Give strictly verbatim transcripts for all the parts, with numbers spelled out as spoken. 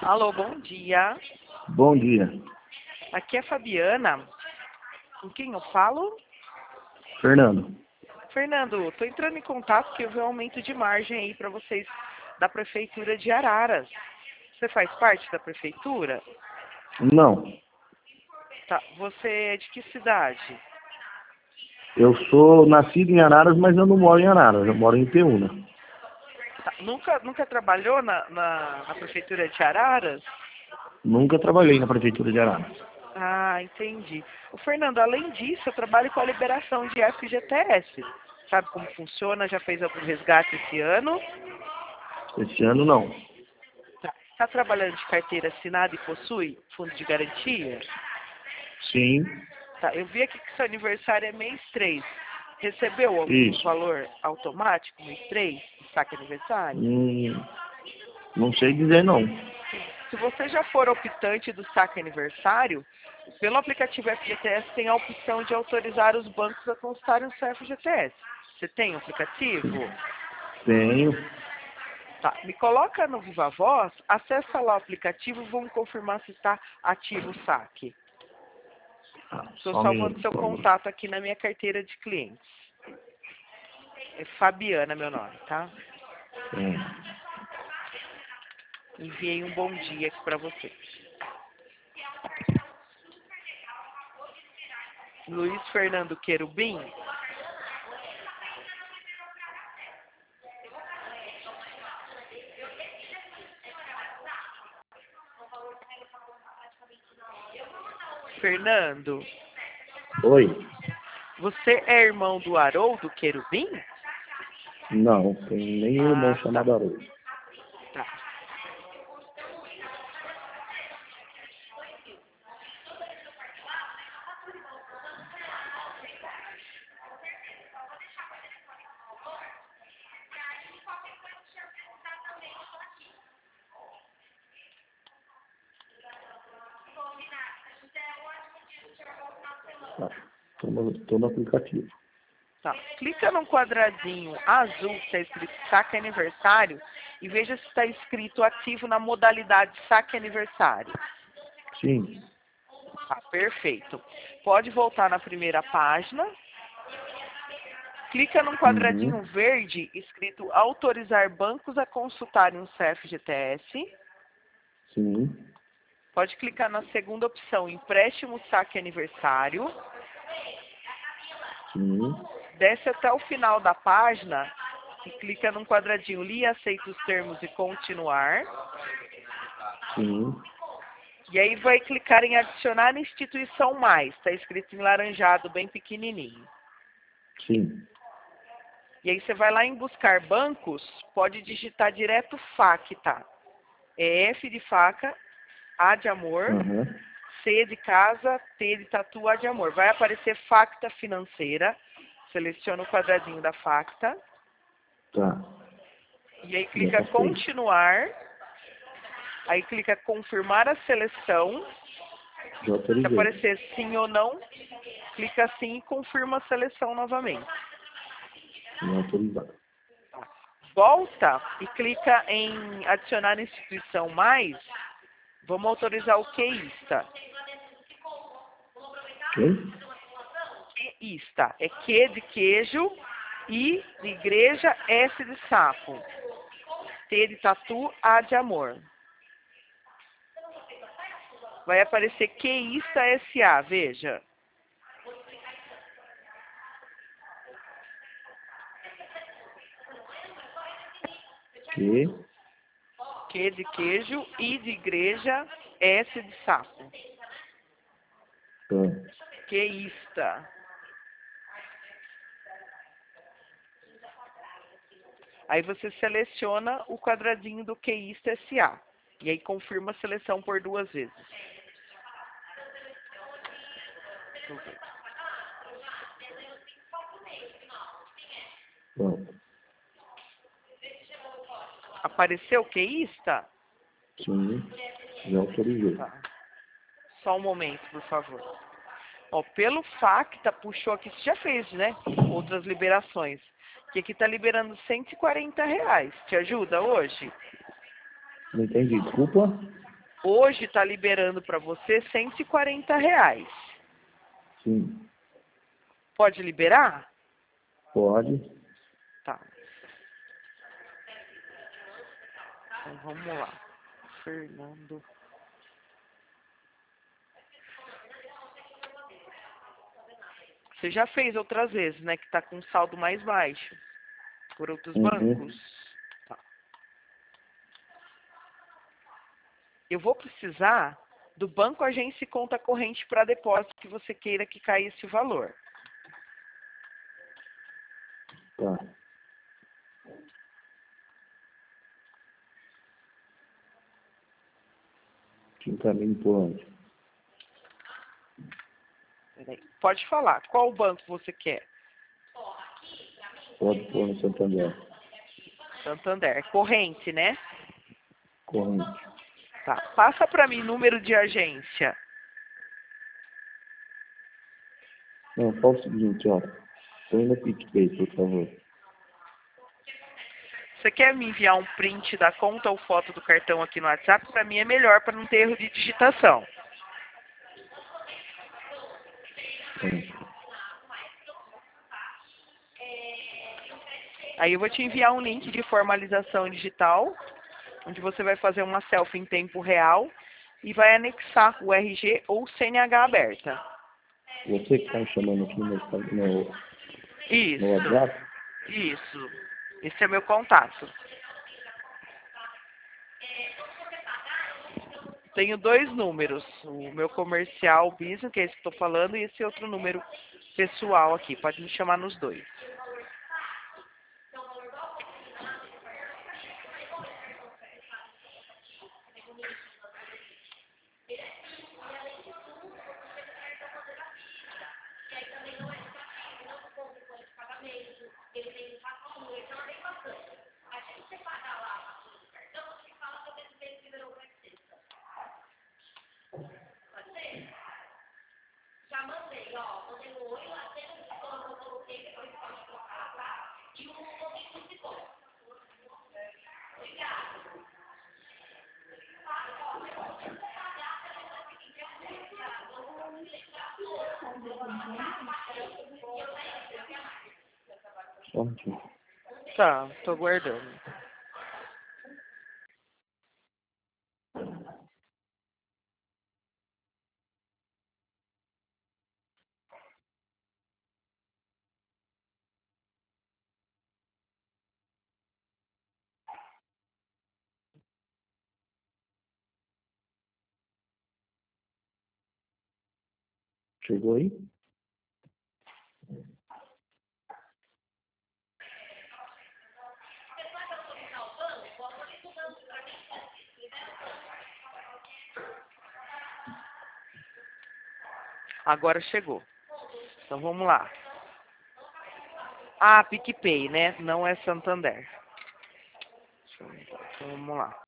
Alô, bom dia. Bom dia. Aqui é a Fabiana. Com quem eu falo? Fernando. Fernando, estou entrando em contato porque eu vi um aumento de margem aí para vocês da Prefeitura de Araras. Você faz parte da Prefeitura? Não, Tá. Você é de que cidade? eu sou nascido em Araras, mas eu não moro em Araras, eu moro em Iteúna. Tá. Nunca, nunca trabalhou na, na, na Prefeitura de Araras? Nunca trabalhei na Prefeitura de Araras. Ah, entendi. O Fernando, além disso, eu trabalho com a liberação de F G T S. Sabe como funciona? Já fez algum resgate esse ano? Esse ano não. Tá. Está trabalhando de carteira assinada e possui fundo de garantia? Sim, Tá. Eu vi aqui que seu aniversário é mês três. Recebeu algum isso. valor automático mês três, saque aniversário? Hum, não sei dizer não. Se você já for optante do saque aniversário, pelo aplicativo F G T S tem a opção de autorizar os bancos a consultarem o seu F G T S. Você tem o aplicativo? Tenho. Tá. Me coloca no Viva Voz, acessa lá o aplicativo e vamos confirmar se está ativo o saque. Ah, Estou só um salvando minuto, seu por favor. contato aqui na minha carteira de clientes. É Fabiana meu nome, tá? É. Enviei um bom dia aqui para você. Luiz Fernando Querubim. Fernando, Oi? você é irmão do Haroldo Querubim? Não, tem nenhum irmão Ah, tá. chamado Haroldo. Tá. Tá. Tô no, tô no aplicativo. Tá. Clica num quadradinho azul que está escrito saque aniversário e veja se está escrito ativo na modalidade saque aniversário. Sim. Tá, perfeito. Pode voltar na primeira página. Clica num quadradinho Uhum. verde escrito autorizar bancos a consultarem o seu F G T S. Sim. Pode clicar na segunda opção, empréstimo saque aniversário. Sim. Desce até o final da página e clica num quadradinho li e aceita os termos e continuar. Sim. E aí vai clicar em adicionar instituição mais. Está escrito em laranjado, bem pequenininho. Sim. E aí você vai lá em buscar bancos, pode digitar direto F A C, tá? É F de faca, A de amor, Aham. C de casa, T de tatu, A de amor. Vai aparecer Facta Financeira. Seleciona o quadradinho da Facta. Tá. E aí Já clica passei. continuar. Aí clica confirmar a seleção. Já Se autorizei. aparecer sim ou não, clica sim e confirma a seleção novamente. Já autorizado. Volta e clica em adicionar instituição mais. Vamos autorizar o QIsta. Ok? QIsta. É Q de queijo, I de igreja, S de sapo. T de tatu, A de amor. Vai aparecer QIsta S A, veja. Que? Q de queijo, I de igreja, S de sapo. Tá. QIsta. Aí você seleciona o quadradinho do QIsta S A. E aí confirma a seleção por duas vezes. Bom. Apareceu o QIsta? Sim. Já autorizei. Tá. Só um momento, por favor. Ó, pelo Facta, puxou aqui, você já fez, né? Outras liberações. Que aqui tá liberando cento e quarenta reais. Te ajuda hoje? Não entendi. Desculpa. Hoje está liberando para você cento e quarenta reais. Sim. Pode liberar? Pode. Tá. Então vamos lá. Fernando. Você já fez outras vezes, né? Que está com saldo mais baixo. Por outros Uhum. bancos. Tá. Eu vou precisar do banco, agência e conta corrente para depósito que você queira que caia esse valor. Tá. Te encaminho por onde? Peraí. Pode falar. Qual banco você quer? Pode pôr no Santander. Santander. Corrente, né? Corrente. Tá. Passa para mim número de agência. Não, fala o seguinte, ó. Põe no PicPay, por favor. Você quer me enviar um print da conta ou foto do cartão aqui no WhatsApp? Para mim é melhor para não ter erro de digitação. Sim. Aí eu vou te enviar um link de formalização digital, onde você vai fazer uma selfie em tempo real e vai anexar o R G ou C N H aberta. Você que está me chamando aqui no, no, Isso, no WhatsApp? isso. Esse é meu contato. Tenho dois números, o meu comercial business, que é esse que estou falando, e esse outro número pessoal aqui. Pode me chamar nos dois. Só um minutinho. Tá, tô guardando. Chegou aí? Agora chegou. Então vamos lá. Ah, PicPay, né? Não é Santander. Deixa eu ver. Então vamos lá.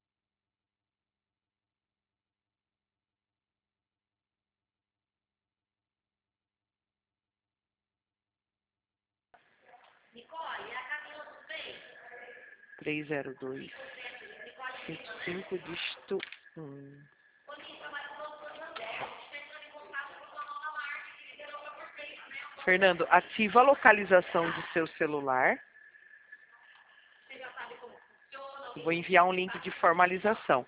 três zero dois, cinco cinco, dígito um. Fernando, ativa a localização do seu celular. Vou enviar um link de formalização.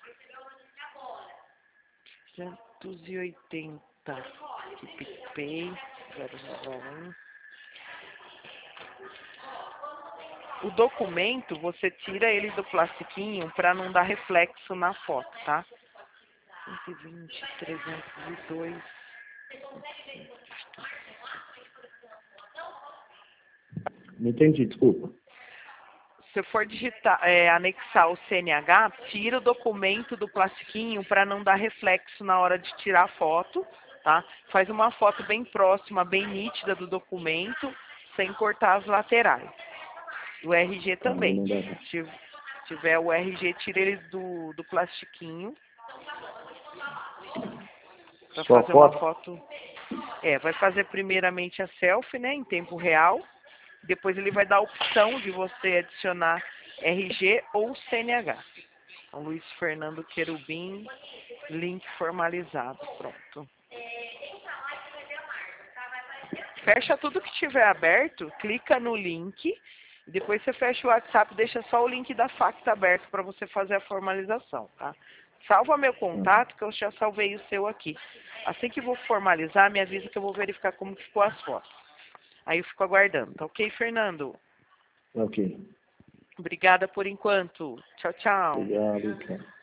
duzentos e oitenta. Aqui, PicPay. zero zero um. O documento, você tira ele do plastiquinho para não dar reflexo na foto, tá? cento e vinte, trezentos e dois. Não entendi, desculpa. Se for digitar, é, anexar o C N H, tira o documento do plastiquinho para não dar reflexo na hora de tirar a foto, tá? Faz uma foto bem próxima, bem nítida do documento, sem cortar as laterais. O R G Tá, também. não dá. Se tiver o R G, tira ele do, do plastiquinho. Para Só fazer foto? uma foto. É, vai fazer primeiramente a selfie, né, em tempo real. Depois ele vai dar a opção de você adicionar R G ou C N H. Então, Luiz Fernando Querubim, link formalizado. Pronto. Fecha tudo que tiver aberto, clica no link, e depois você fecha o WhatsApp e deixa só o link da Facta aberto para você fazer a formalização, tá? Salva meu contato, que eu já salvei o seu aqui. Assim que vou formalizar, me avisa que eu vou verificar como ficou as fotos. Aí eu fico aguardando, tá ok, Fernando? Ok. Obrigada por enquanto. Tchau, tchau. Obrigado, cara.